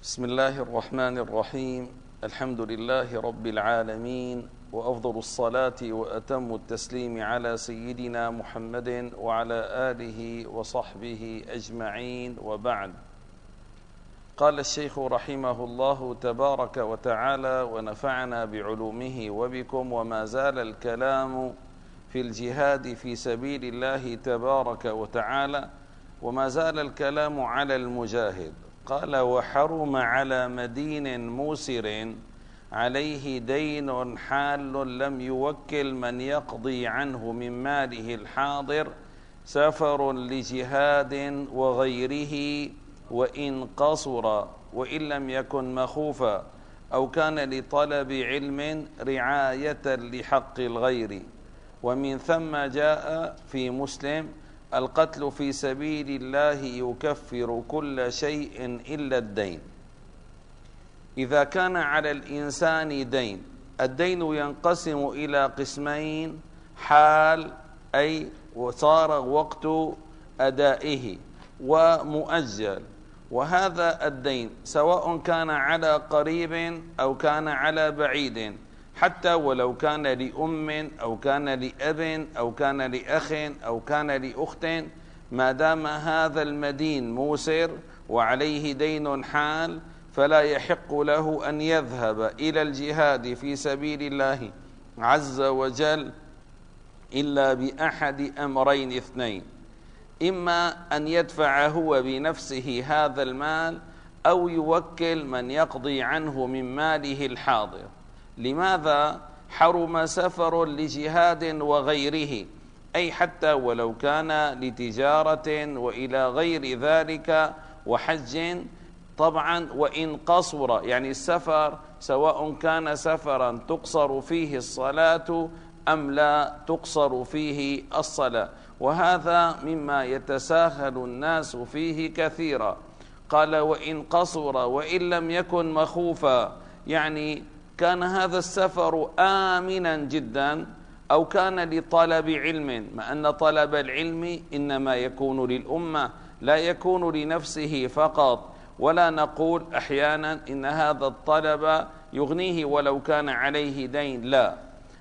بسم الله الرحمن الرحيم. الحمد لله رب العالمين، وأفضل الصلاة وأتم التسليم على سيدنا محمد وعلى آله وصحبه أجمعين، وبعد. قال الشيخ رحمه الله تبارك وتعالى ونفعنا بعلومه وبكم: وما زال الكلام في الجهاد في سبيل الله تبارك وتعالى، وما زال الكلام على المجاهد. قال: وحرم على مدين موسر عليه دين حال لم يوكل من يقضي عنه من ماله الحاضر سفر لجهاد وغيره، وإن قصر وإن لم يكن مخوفا، أو كان لطلب علم رعاية لحق الغير. ومن ثم جاء في مسلم: القتل في سبيل الله يكفر كل شيء إلا الدين. إذا كان على الإنسان دين، الدين ينقسم إلى قسمين: حال أي وصار وقت أدائه، ومؤجل. وهذا الدين سواء كان على قريب أو كان على بعيد، حتى ولو كان لأم أو كان لأب أو كان لأخ أو كان لأخت، ما دام هذا المدين موسر وعليه دين حال، فلا يحق له أن يذهب إلى الجهاد في سبيل الله عز وجل إلا بأحد أمرين اثنين: إما أن يدفع هو بنفسه هذا المال، أو يوكل من يقضي عنه من ماله الحاضر. لماذا حرم سفر لجهاد وغيره؟ أي حتى ولو كان لتجارة وإلى غير ذلك وحج. طبعا وإن قصر، يعني السفر سواء كان سفرا تقصر فيه الصلاة أم لا تقصر فيه الصلاة، وهذا مما يتساهل الناس فيه كثيرا. قال: وإن قصر وإن لم يكن مخوفا، يعني كان هذا السفر آمنا جدا، أو كان لطلب علم، مع أن طلب العلم إنما يكون للأمة لا يكون لنفسه فقط. ولا نقول أحيانا إن هذا الطلب يغنيه ولو كان عليه دين، لا،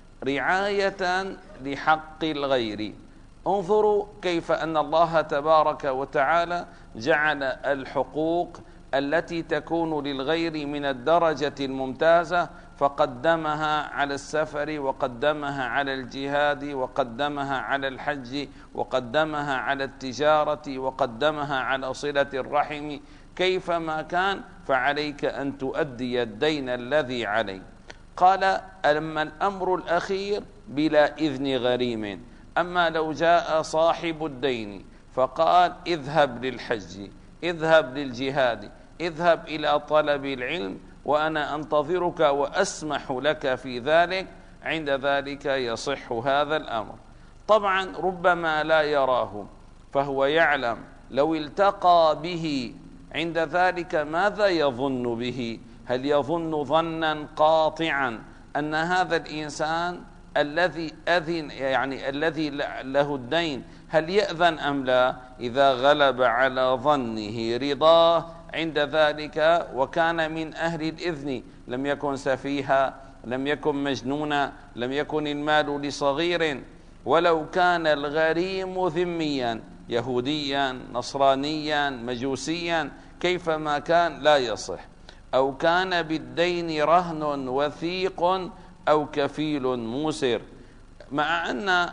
رعاية لحق الغير. انظروا كيف أن الله تبارك وتعالى جعل الحقوق التي تكون للغير من الدرجة الممتازة، فقدمها على السفر، وقدمها على الجهاد، وقدمها على الحج، وقدمها على التجارة، وقدمها على صلة الرحم. كيفما كان فعليك أن تؤدي الدين الذي عليك. قال: أما الأمر الأخير بلا إذن غريم. أما لو جاء صاحب الدين فقال: اذهب للحج، اذهب للجهاد، اذهب إلى طلب العلم، وأنا أنتظرك وأسمح لك في ذلك، عند ذلك يصح هذا الأمر. طبعا ربما لا يراه، فهو يعلم لو التقى به عند ذلك ماذا يظن به. هل يظن ظنا قاطعا أن هذا الإنسان الذي أذن، يعني الذي له الدين، هل يأذن أم لا؟ إذا غلب على ظنه رضاه عند ذلك وكان من أهل الإذن، لم يكن سفيها، لم يكن مجنونا، لم يكن المال لصغير، ولو كان الغريم ذميا يهوديا نصرانيا مجوسيا كيفما كان لا يصح. أو كان بالدين رهن وثيق أو كفيل موسر، مع أن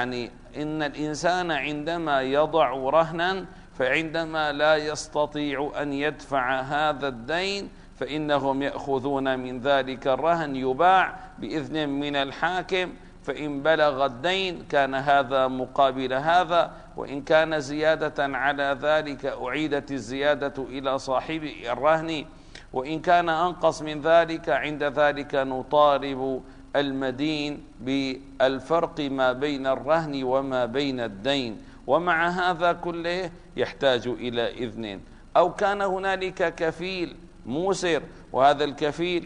إن الإنسان عندما يضع رهنا، فعندما لا يستطيع أن يدفع هذا الدين فإنهم يأخذون من ذلك الرهن، يباع بإذن من الحاكم، فإن بلغ الدين كان هذا مقابل هذا، وإن كان زيادة على ذلك أعيدت الزيادة إلى صاحب الرهن، وإن كان أنقص من ذلك عند ذلك نطالب المدين بالفرق ما بين الرهن وما بين الدين. ومع هذا كله يحتاج إلى إذن. أو كان هنالك كفيل موسر، وهذا الكفيل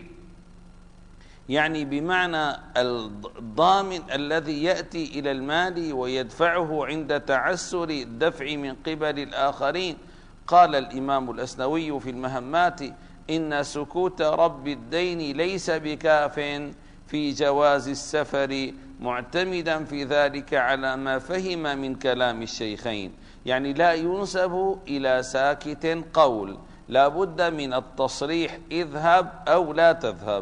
يعني بمعنى الضامن الذي يأتي إلى المال ويدفعه عند تعسر الدفع من قبل الآخرين. قال الإمام الأسنوي في المهمات: إن سكوت رب الدين ليس بكاف في جواز السفر، معتمدا في ذلك على ما فهم من كلام الشيخين. يعني لا ينسب إلى ساكت قول، لا بد من التصريح اذهب أو لا تذهب.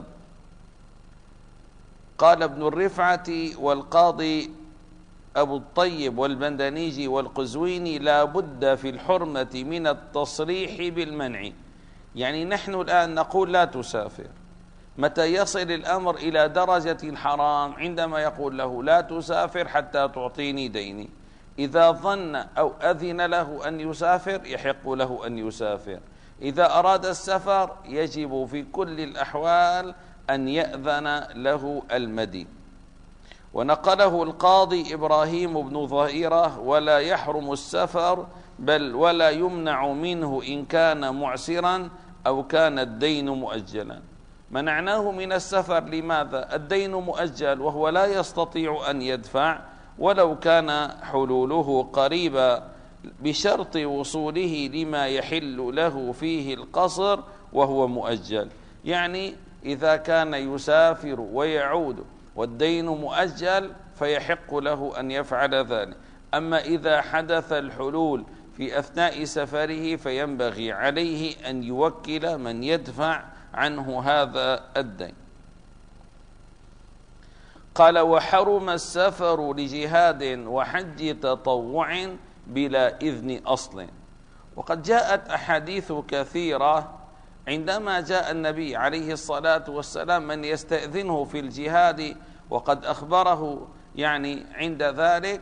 قال ابن الرفعة والقاضي أبو الطيب والبندنيجي والقزويني: لا بد في الحرمة من التصريح بالمنع. يعني نحن الآن نقول لا تسافر، متى يصل الأمر إلى درجة الحرام؟ عندما يقول له لا تسافر حتى تعطيني ديني. إذا ظن أو أذن له أن يسافر يحق له أن يسافر. إذا أراد السفر يجب في كل الأحوال أن يأذن له المدين. ونقله القاضي إبراهيم بن ظهيرة: ولا يحرم السفر بل ولا يمنع منه إن كان معسرا أو كان الدين مؤجلا. منعناه من السفر لماذا؟ الدين مؤجل وهو لا يستطيع أن يدفع ولو كان حلوله قريبا، بشرط وصوله لما يحل له فيه القصر وهو مؤجل. يعني إذا كان يسافر ويعود والدين مؤجل فيحق له أن يفعل ذلك. أما إذا حدث الحلول في أثناء سفره فينبغي عليه أن يوكل من يدفع عنه هذا الدين. قال: وحرم السفر لجهاد وحج تطوع بلا إذن أصل. وقد جاءت أحاديث كثيرة عندما جاء النبي عليه الصلاة والسلام من يستأذنه في الجهاد، وقد أخبره يعني عند ذلك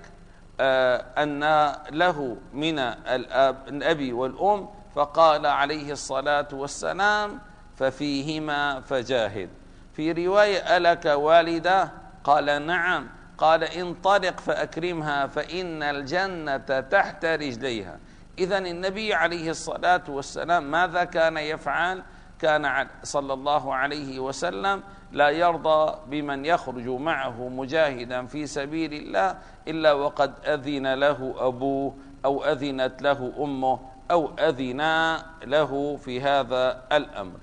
أن له من الأب والأم، فقال عليه الصلاة والسلام: ففيهما فجاهد. في رواية: ألك والدة؟ قال: نعم. قال: انطلق فأكرمها فإن الجنة تحت رجليها. إذن النبي عليه الصلاة والسلام ماذا كان يفعل؟ كان صلى الله عليه وسلم لا يرضى بمن يخرج معه مجاهدا في سبيل الله إلا وقد أذن له أبوه أو أذنت له أمه أو أذنا له في هذا الأمر.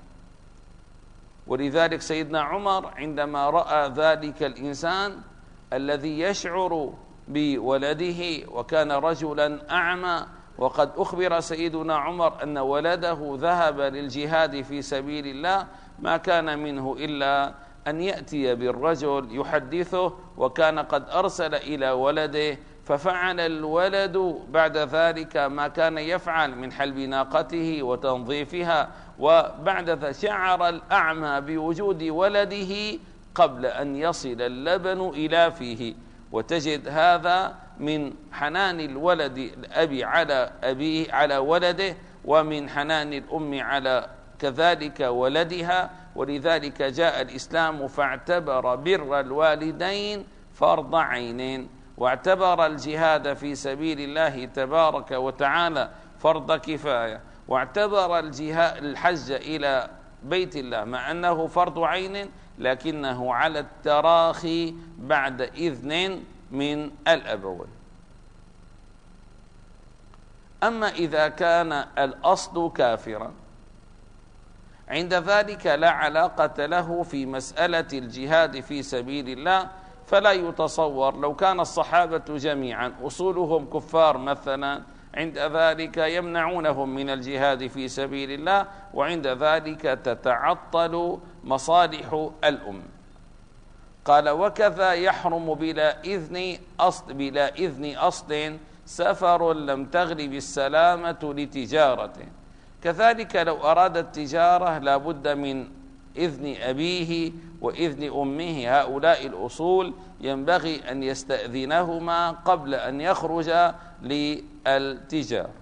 ولذلك سيدنا عمر عندما رأى ذلك الإنسان الذي يشعر بولده، وكان رجلا أعمى، وقد أخبر سيدنا عمر أن ولده ذهب للجهاد في سبيل الله، ما كان منه إلا أن يأتي بالرجل يحدثه، وكان قد أرسل إلى ولده، ففعل الولد بعد ذلك ما كان يفعل من حلب ناقته وتنظيفها، وبعد ذلك شعر الأعمى بوجود ولده قبل أن يصل اللبن إلى فيه. وتجد هذا من حنان الولد الأبي على أبيه على ولده، ومن حنان الأم على كذلك ولدها. ولذلك جاء الإسلام فاعتبر بر الوالدين فرض عين، واعتبر الجهاد في سبيل الله تبارك وتعالى فرض كفاية، واعتبر الحج إلى بيت الله مع أنه فرض عين لكنه على التراخي بعد إذن من الأبوين. أما إذا كان الأصل كافرا، عند ذلك لا علاقة له في مسألة الجهاد في سبيل الله، فلا يتصور لو كان الصحابة جميعا أصولهم كفار مثلا، عند ذلك يمنعونهم من الجهاد في سبيل الله، وعند ذلك تتعطل مصالح الأمة. قال: وكذا يحرم بلا إذن أصل سفر لم تغلب السلامة لتجارة. كذلك لو أراد التجارة لا بد من إذن أبيه وإذن أمه، هؤلاء الأصول ينبغي أن يستأذنهما قبل أن يخرج للتجارة.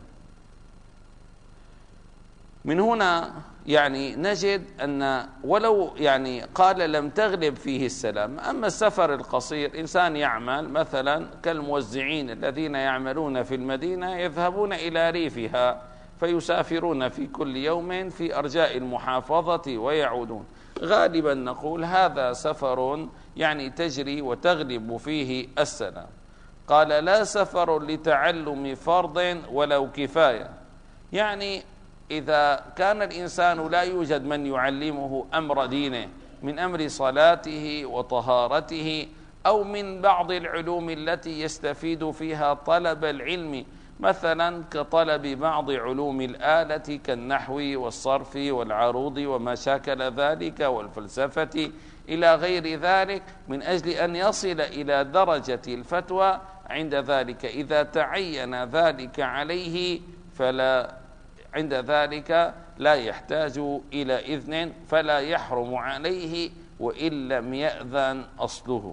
من هنا يعني نجد أن ولو يعني قال لم تغلب فيه السلام. أما السفر القصير، إنسان يعمل مثلا كالموزعين الذين يعملون في المدينة يذهبون إلى ريفها فيسافرون في كل يوم في أرجاء المحافظة ويعودون، غالبا نقول هذا سفر يعني تجري وتغلب فيه السلام. قال: لا سفر لتعلم فرض ولو كفاية. يعني إذا كان الإنسان لا يوجد من يعلمه أمر دينه من أمر صلاته وطهارته أو من بعض العلوم التي يستفيد فيها طلب العلم، مثلا كطلب بعض علوم الآلة كالنحو والصرف والعروض وما شاكل ذلك والفلسفة إلى غير ذلك، من أجل أن يصل إلى درجة الفتوى، عند ذلك إذا تعين ذلك عليه عند ذلك لا يحتاج إلى إذن، فلا يحرم عليه وإن لم يأذن أصله.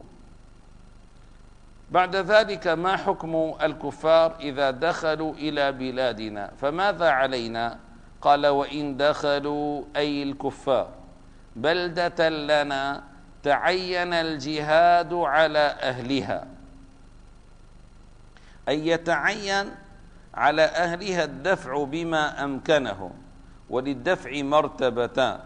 بعد ذلك ما حكم الكفار إذا دخلوا إلى بلادنا؟ فماذا علينا؟ قال: وإن دخلوا أي الكفار بلدة لنا تعين الجهاد على أهلها، أي يتعين على أهلها الدفع بما أمكنهم، وللدفع مرتبتان: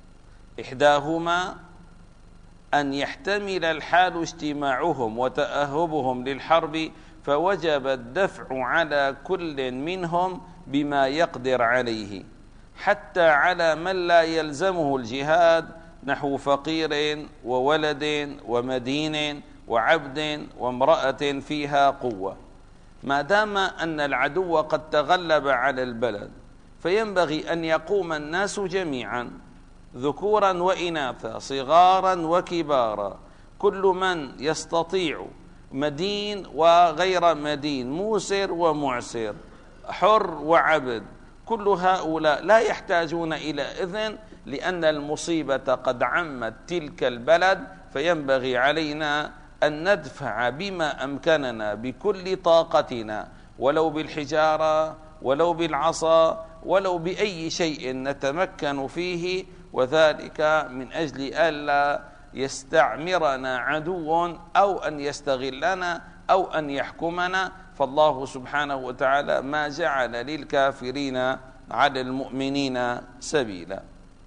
إحداهما أن يحتمل الحال اجتماعهم وتأهبهم للحرب، فوجب الدفع على كل منهم بما يقدر عليه، حتى على من لا يلزمه الجهاد، نحو فقير وولد ومدين وعبد وامرأة فيها قوة، ما دام أن العدو قد تغلب على البلد، فينبغي أن يقوم الناس جميعا ذكورا وإناثا صغارا وكبارا، كل من يستطيع، مدين وغير مدين، موسر ومعسر، حر وعبد، كل هؤلاء لا يحتاجون إلى إذن، لأن المصيبة قد عمت تلك البلد، فينبغي علينا أن ندفع بما أمكننا بكل طاقتنا، ولو بالحجارة ولو بالعصا ولو بأي شيء نتمكن فيه، وذلك من أجل ألا يستعمرنا عدو أو أن يستغلنا أو أن يحكمنا، فالله سبحانه وتعالى ما جعل للكافرين على المؤمنين سبيلا.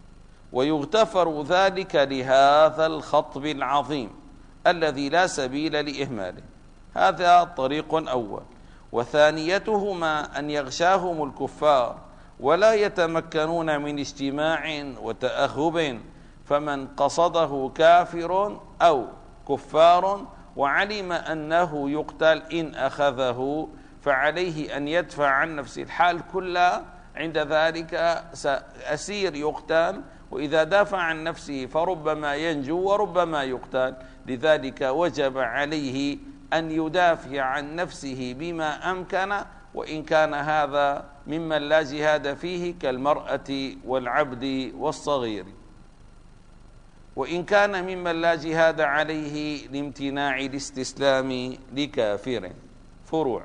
ويغتفر ذلك لهذا الخطب العظيم الذي لا سبيل لإهماله. هذا طريق أول. وثانيتهما أن يغشاهم الكفار ولا يتمكنون من اجتماع وتأهب، فمن قصده كافر أو كفار وعلم أنه يقتل إن أخذه، فعليه أن يدفع عن نفسه الحال كلها، عند ذلك أسير يقتل، وإذا دافع عن نفسه فربما ينجو وربما يقتل، لذلك وجب عليه أن يدافع عن نفسه بما أمكن، وإن كان هذا ممن لا جهاد فيه كالمرأة والعبد والصغير، وإن كان ممن لا جهاد عليه لامتناع الاستسلام لكافر. فروع.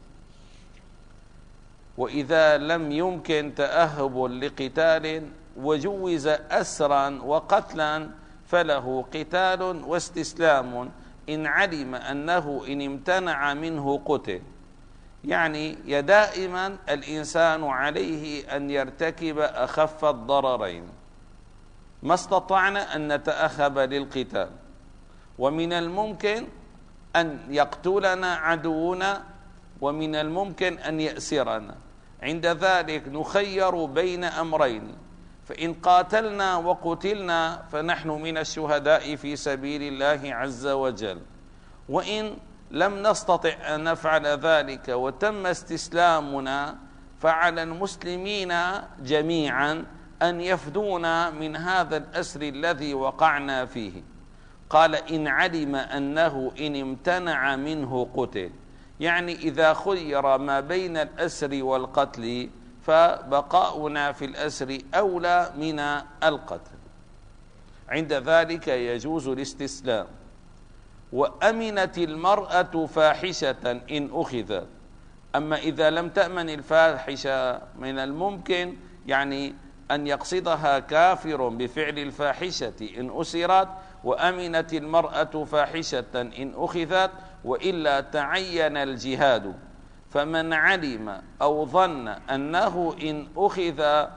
وإذا لم يمكن تأهب لقتال وجوز أسرا وقتلا، فله قتال واستسلام إن علم أنه إن امتنع منه قتل. يعني دائما الإنسان عليه أن يرتكب أخف الضررين. ما استطعنا أن نتأهب للقتال، ومن الممكن أن يقتلنا عدونا، ومن الممكن أن يأسرنا، عند ذلك نخير بين أمرين: فإن قاتلنا وقتلنا فنحن من الشهداء في سبيل الله عز وجل، وإن لم نستطع أن نفعل ذلك وتم استسلامنا، فعلى المسلمين جميعا أن يفدونا من هذا الأسر الذي وقعنا فيه. قال: إن علم أنه إن امتنع منه قتل، يعني إذا خير ما بين الأسر والقتل فبقاؤنا في الأسر أولى من القتل، عند ذلك يجوز الاستسلام. وأمنت المرأة فاحشة إن أخذت. أما إذا لم تأمن الفاحشة، من الممكن يعني أن يقصدها كافر بفعل الفاحشة إن أسرت، وأمنت المرأة فاحشة إن أخذت، وإلا تعين الجهاد. فمن علم أو ظن أنه إن أخذ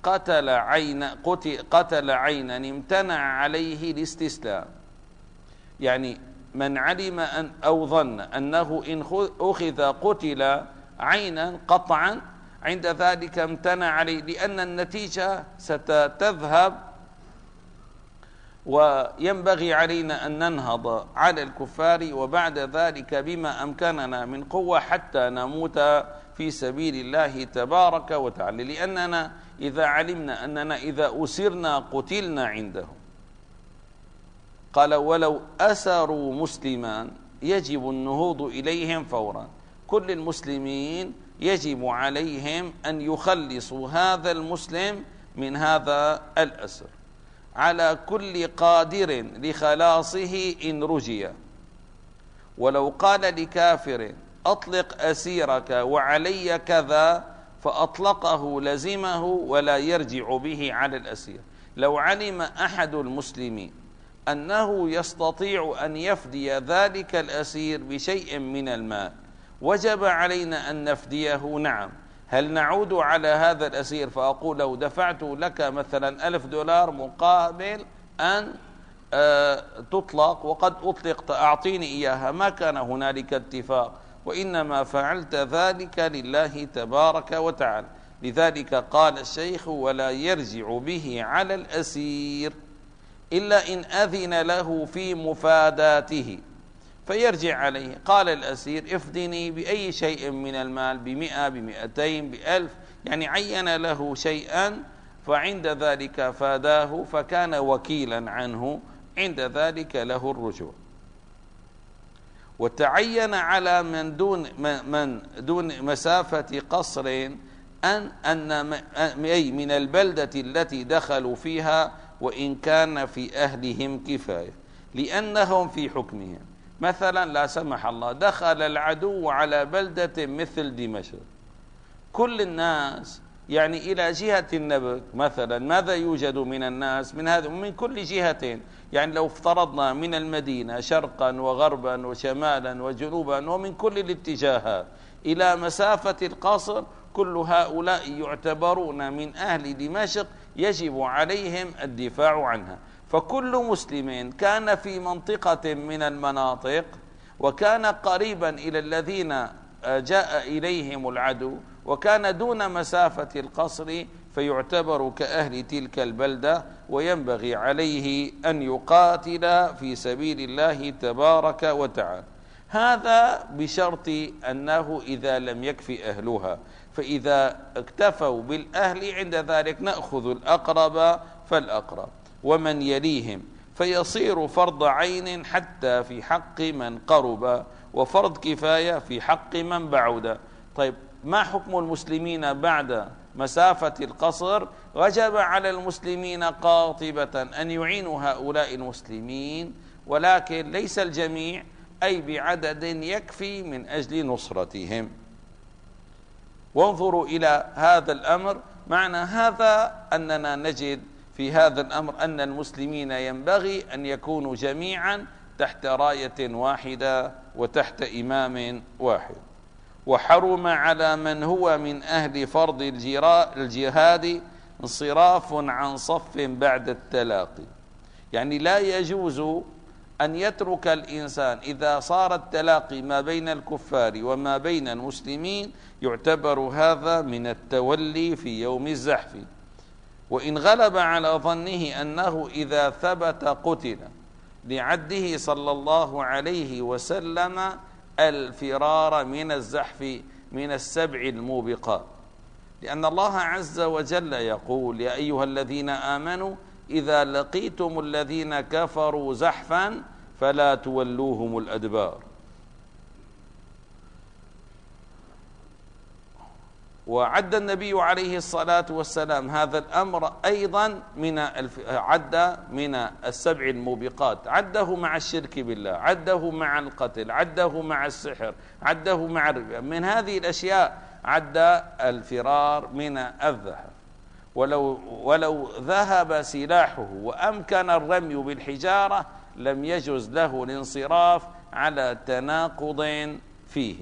قتل عينا امتنع عليه الاستسلام. يعني من علم أو ظن أنه إن أخذ قتل عينا قطعا، عند ذلك امتنع عليه، لأن النتيجة ستذهب، وينبغي علينا أن ننهض على الكفار وبعد ذلك بما أمكننا من قوة حتى نموت في سبيل الله تبارك وتعالى، لأننا إذا علمنا أننا إذا أسرنا قتلنا عندهم. قال ولو أسروا مسلما يجب النهوض إليهم فورا. كل المسلمين يجب عليهم أن يخلصوا هذا المسلم من هذا الأسر، على كل قادر لخلاصه إن رجي. ولو قال لكافر أطلق أسيرك وعلي كذا فأطلقه لزمه ولا يرجع به على الأسير. لو علم أحد المسلمين أنه يستطيع أن يفدي ذلك الأسير بشيء من المال وجب علينا أن نفديه، نعم. هل نعود على هذا الأسير فأقول لو دفعت لك مثلا $1000 مقابل أن تطلق وقد أطلقت أعطيني إياها؟ ما كان هنالك اتفاق، وإنما فعلت ذلك لله تبارك وتعالى. لذلك قال الشيخ ولا يرجع به على الأسير إلا إن أذن له في مفاداته فيرجع عليه. قال الأسير افدني بأي شيء من المال، ب100 ب200 ب1000، يعني عين له شيئا، فعند دذلك فاداه فكان وكيلا عنه، عند ذلك له الرجوع. وتعين على من دون مسافة قصر أن من البلدة التي دخلوا فيها وإن كان في أهلهم كفاية، لأنهم في حكمهم. مثلا لا سمح الله دخل العدو على بلدة مثل دمشق، كل الناس يعني إلى جهة النبك مثلا ماذا يوجد من الناس من هذا من كل جهة، يعني لو افترضنا من المدينة شرقا وغربا وشمالا وجنوبا ومن كل الاتجاهات إلى مسافة القصر، كل هؤلاء يعتبرون من أهل دمشق، يجب عليهم الدفاع عنها. فكل مسلم كان في منطقة من المناطق وكان قريبا إلى الذين جاء إليهم العدو وكان دون مسافة القصر فيعتبر كأهل تلك البلدة، وينبغي عليه أن يقاتل في سبيل الله تبارك وتعالى. هذا بشرط أنه إذا لم يكفي أهلها، فإذا اكتفوا بالأهل عند ذلك نأخذ الأقرب فالأقرب ومن يليهم، فيصير فرض عين حتى في حق من قرب، وفرض كفاية في حق من بعد. طيب ما حكم المسلمين بعد مسافة القصر؟ وجب على المسلمين قاطبة أن يعينوا هؤلاء المسلمين، ولكن ليس الجميع، أي بعدد يكفي من أجل نصرتهم. وانظروا إلى هذا الأمر. معنى هذا أننا نجد في هذا الأمر أن المسلمين ينبغي أن يكونوا جميعا تحت راية واحدة وتحت إمام واحد. وحرم على من هو من أهل فرض الجهاد انصراف عن صف بعد التلاقي، يعني لا يجوز أن يترك الإنسان إذا صار التلاقي ما بين الكفار وما بين المسلمين، يعتبر هذا من التولي في يوم الزحف. وإن غلب على ظنه أنه إذا ثبت قتل، لعده صلى الله عليه وسلم الفرار من الزحف من السبع الموبقات، لأن الله عز وجل يقول يا أيها الذين آمنوا إذا لقيتم الذين كفروا زحفا فلا تولوهم الأدبار. وعد النبي عليه الصلاة والسلام هذا الأمر أيضا عد من السبع الموبقات، عده مع الشرك بالله، عده مع القتل، عده مع السحر، عده مع الربا. من هذه الأشياء عد الفرار من الذهب. ولو ذهب سلاحه وأمكن الرمي بالحجارة لم يجوز له الانصراف على تناقض فيه.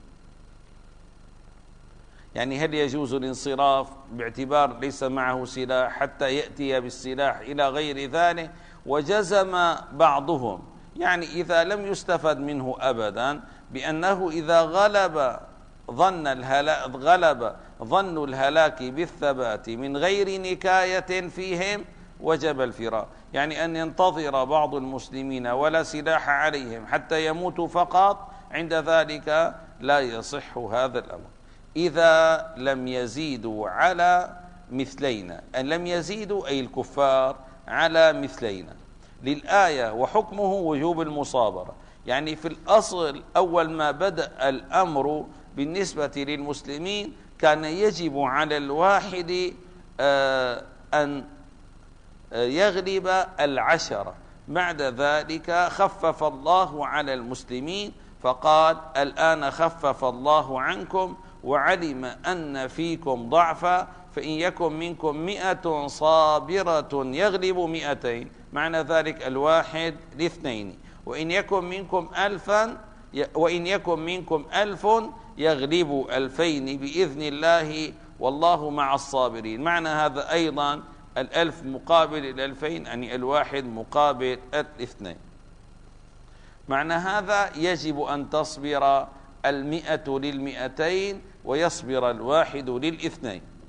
يعني هل يجوز الانصراف باعتبار ليس معه سلاح حتى يأتي بالسلاح إلى غير ذلك؟ وجزم بعضهم يعني إذا لم يستفد منه أبدا بأنه إذا غلب ظن الهلاك بالثبات من غير نكاية فيهم وجب الفرار، يعني أن ينتظر بعض المسلمين ولا سلاح عليهم حتى يموتوا فقط، عند ذلك لا يصح هذا الأمر. إذا لم يزيدوا على مثلينا، أن لم يزيدوا أي الكفار على مثلينا للآية، وحكمه وجوب المصابرة. يعني في الأصل أول ما بدأ الأمر بالنسبة للمسلمين كان يجب على الواحد أن يغلب 10، بعد ذلك خفف الله على المسلمين فقال الآن خفف الله عنكم وعلم أن فيكم ضعفا فإن يكن منكم 100 صابرة يغلب 200، معنى ذلك 1 ل2، وإن يكن منكم 1000 يغلب 2000 بإذن الله والله مع الصابرين. معنى هذا أيضا 1000 مقابل 2000، يعني 1 مقابل 2. معنى هذا يجب أن تصبر 100 ل200 ويصبر 1 ل2.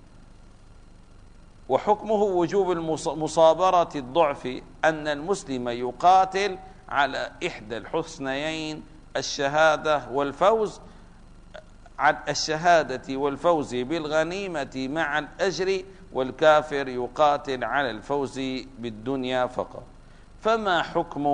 وحكمه وجوب مصابرة الضعف، أن المسلم يقاتل على إحدى الحسنيين، الشهادة والفوز بالغنيمة مع الأجر، والكافر يقاتل على الفوز بالدنيا فقط. فما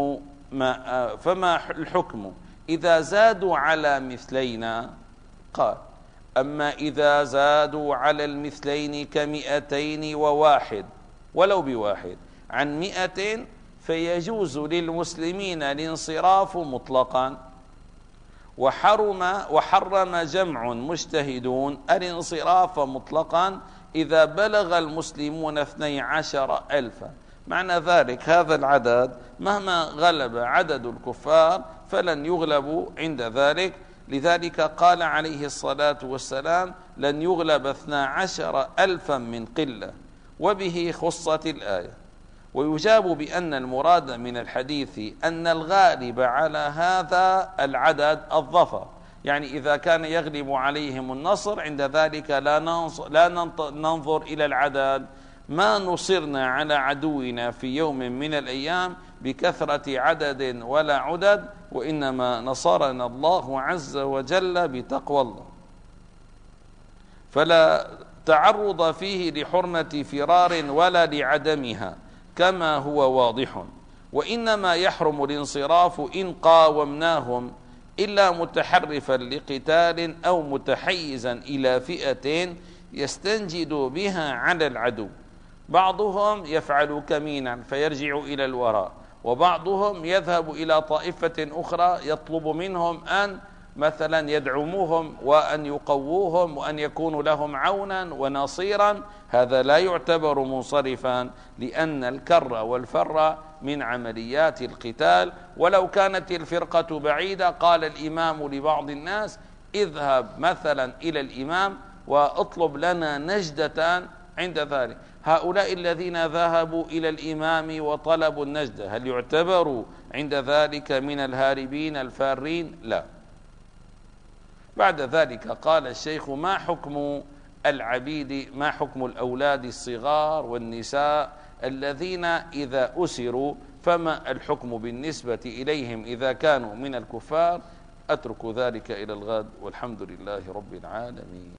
الحكم إذا زادوا على مثلينا؟ قال أما إذا زادوا على المثلين ك201 ولو ب1 عن 100 فيجوز للمسلمين الانصراف مطلقا، وحرم جمع مجتهدون الانصراف مطلقا إذا بلغ المسلمون 12,000. معنى ذلك هذا العدد مهما غلب عدد الكفار فلن يغلبوا عند ذلك. لذلك قال عليه الصلاة والسلام لن يغلب 12,000 من قلة، وبه خصت الآية. ويجاب بأن المراد من الحديث أن الغالب على هذا العدد الظفر، يعني إذا كان يغلب عليهم النصر عند ذلك لا ننظر إلى العدد، ما نصرنا على عدونا في يوم من الأيام بكثرة عدد ولا عدد، وإنما نصرنا الله عز وجل بتقوى الله. فلا تعرض فيه لحرمة فرار ولا لعدمها كما هو واضح، وإنما يحرم الانصراف إن قاومناهم إلا متحرفا لقتال أو متحيزا إلى فئة يستنجد بها على العدو. بعضهم يفعل كمينا فيرجع إلى الوراء، وبعضهم يذهب إلى طائفة أخرى يطلب منهم أن مثلا يدعموهم وأن يقووهم وأن يكونوا لهم عونا ونصيرا. هذا لا يعتبر منصرفا، لأن الكر والفر من عمليات القتال. ولو كانت الفرقة بعيدة قال الإمام لبعض الناس اذهب مثلا إلى الإمام واطلب لنا نجدة عند ذلك. هؤلاء الذين ذهبوا إلى الإمام وطلبوا النجدة هل يعتبروا عند ذلك من الهاربين الفارين؟ لا. بعد ذلك قال الشيخ ما حكم العبيد، ما حكم الأولاد الصغار والنساء الذين إذا أسروا، فما الحكم بالنسبة إليهم إذا كانوا من الكفار؟ أترك ذلك إلى الغد، والحمد لله رب العالمين.